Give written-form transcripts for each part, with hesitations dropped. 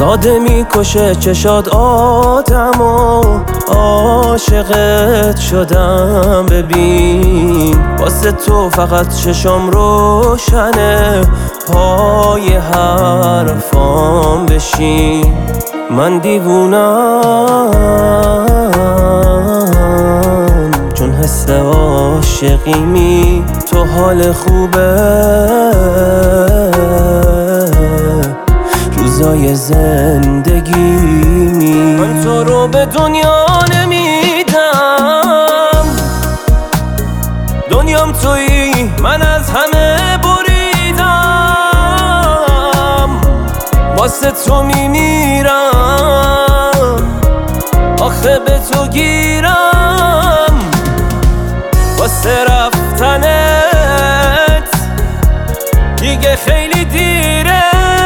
ساده میکشه چشاد آدمو، عاشقت شدم ببین. واسه تو فقط چشم روشنه، پای حرفام بشین. من دیوونم چون حس عاشقیمی، تو حال خوبه روزای زندگیمی. من تو رو به دنیا نمیدم، دنیام تویی، من از همه بریدم. واسه تو میمیرم، آخه به تو گیرم. واسه رفتنت دیگه خیلی دیره.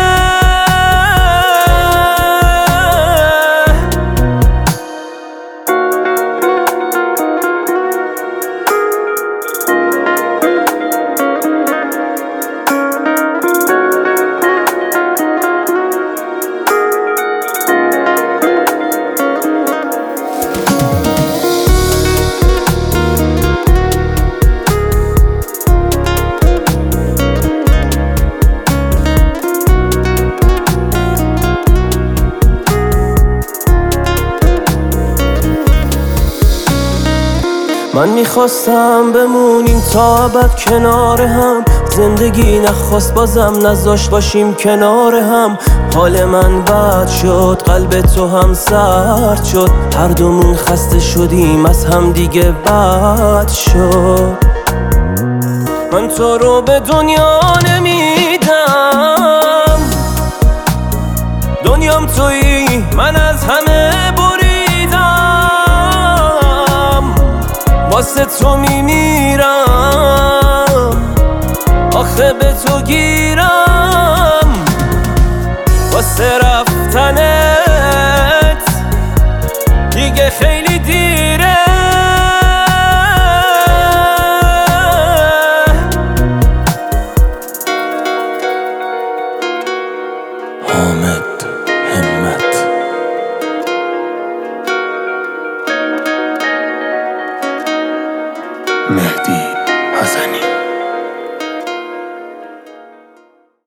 من میخواستم بمونیم تا ابد کنار هم، زندگی نخواست بازم نذاشت باشیم کنار هم. حال من بد شد، قلب تو هم سرد شد، هر دومون خسته شدیم از هم دیگه بد شد. من تو رو به دنیا نمیدم، دنیام تویی، من از همه بریدم. واسه تو میمیرم، آخه به تو